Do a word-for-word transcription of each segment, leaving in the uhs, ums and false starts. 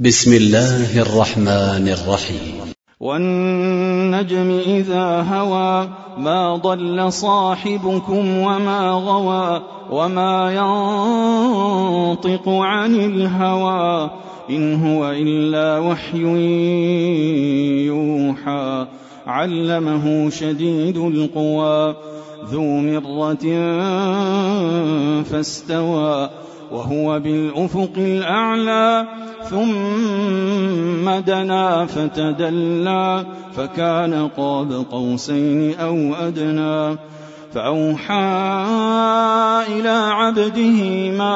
بسم الله الرحمن الرحيم. والنجم إذا هوى ما ضل صاحبكم وما غوى وما ينطق عن الهوى إن هو إلا وحي يوحى علمه شديد القوى ذو مرة فاستوى وهو بالأفق الأعلى ثم دنا فتدلى فكان قاب قوسين أو أدنى فأوحى إلى عبده ما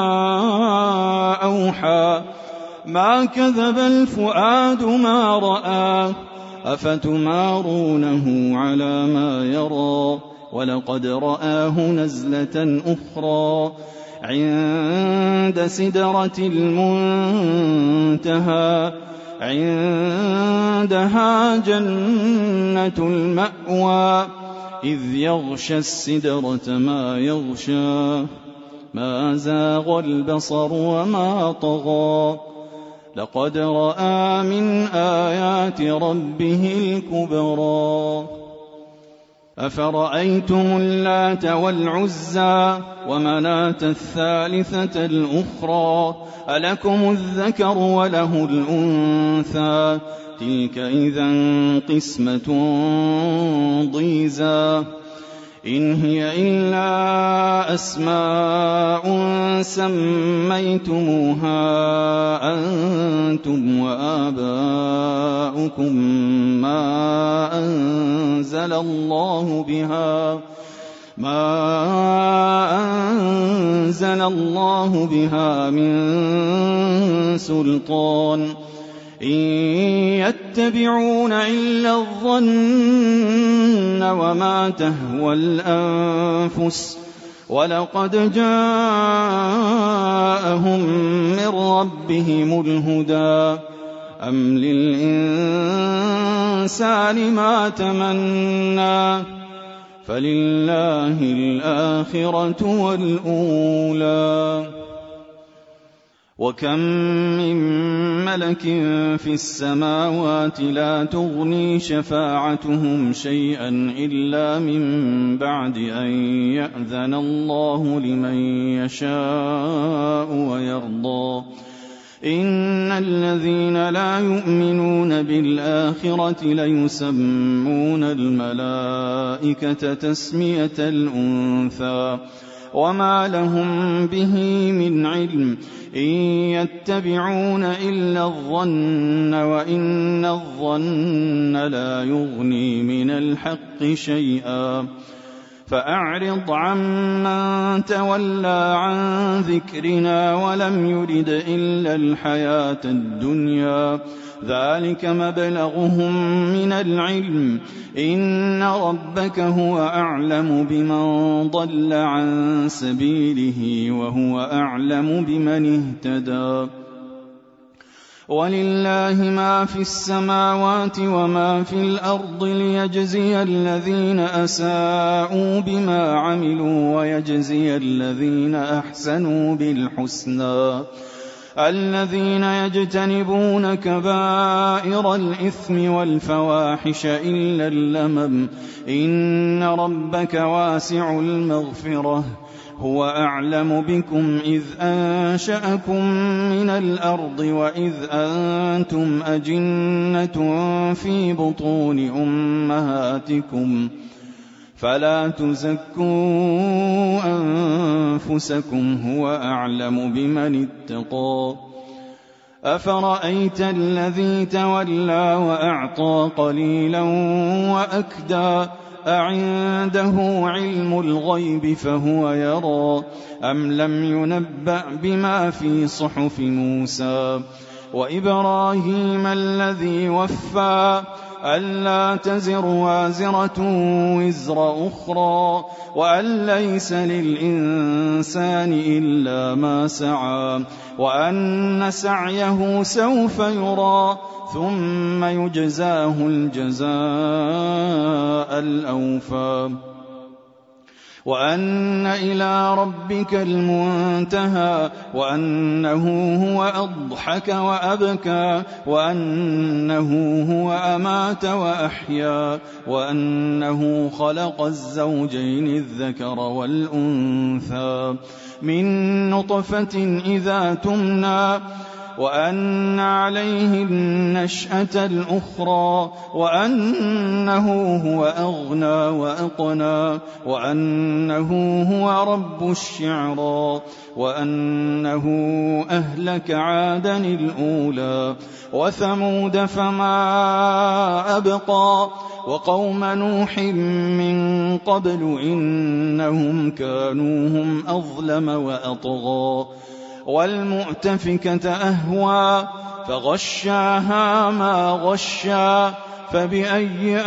أوحى ما كذب الفؤاد ما رأى أفتمارونه على ما يرى ولقد رآه نزلة أخرى عند سدرة المنتهى عندها جنة المأوى إذ يغشى السدرة ما يغشى ما زاغ البصر وما طغى لقد رأى من آيات ربه الكبرى أفرأيتم اللات والعزى ومناة الثالثة الأخرى ألكم الذكر وله الأنثى تلك إذا قسمة ضيزى إن هي إلا أسماء سميتموها أنتم وآباؤكم ما أنزل الله بها ما أنزل الله بها من سلطان إن يتبعون إلا الظن وما تهوى الأنفس ولقد جاءهم من ربهم الهدى أم للإنسان ما تمنى فلله الآخرة والأولى وكم من ملك في السماوات لا تغني شفاعتهم شيئا إلا من بعد أن يأذن الله لمن يشاء ويرضى إن الذين لا يؤمنون بالآخرة ليسمون الملائكة تسمية الأنثى وما لهم به من علم إن يتبعون إلا الظن وإن الظن لا يغني من الحق شيئا فأعرض عمن تولى عن ذكرنا ولم يرد إلا الحياة الدنيا ذلك مبلغهم من العلم إن ربك هو أعلم بمن ضل عن سبيله وهو أعلم بمن اهتدى ولله ما في السماوات وما في الأرض ليجزي الذين أساءوا بما عملوا ويجزي الذين أحسنوا بالحسنى الذين يجتنبون كبائر الإثم والفواحش إلا اللمم إن ربك واسع المغفرة هو أعلم بكم إذ أنشأكم من الأرض وإذ أنتم أجنة في بطون أمهاتكم فلا تزكوا أنفسكم هو أعلم بمن اتقى أفرأيت الذي تولى وأعطى قليلا وأكدى أعنده علم الغيب فهو يرى أم لم ينبأ بما في صحف موسى وإبراهيم الذي وفى ألا تزر وازرة وزر أخرى وأن ليس للإنسان إلا ما سعى وأن سعيه سوف يرى ثم يجزاه الجزاء الأوفى وأن إلى ربك المنتهى وأنه هو أضحك وأبكى وأنه هو أمات وأحيا وأنه خلق الزوجين الذكر والأنثى من نطفة إذا تمنى وأن عليه النشأة الأخرى وأنه هو أغنى وأقنى وأنه هو رب الشعرى وأنه أهلك عادا الأولى وثمود فما أبقى وقوم نوح من قبل إنهم كانوا هم أظلم وأطغى والمؤتفكة أهوى فغشاها ما غشا فبأي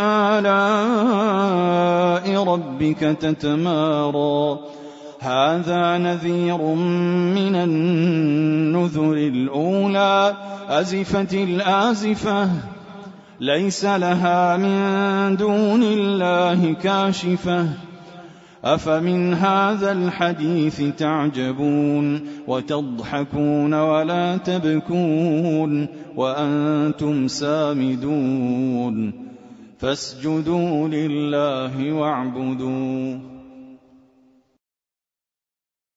آلاء ربك تتمارى هذا نذير من النذر الأولى أزفت الآزفة ليس لها من دون الله كاشفة أفمن هذا الحديث تعجبون وتضحكون ولا تبكون وأنتم سامدون فاسجدوا لله واعبدوا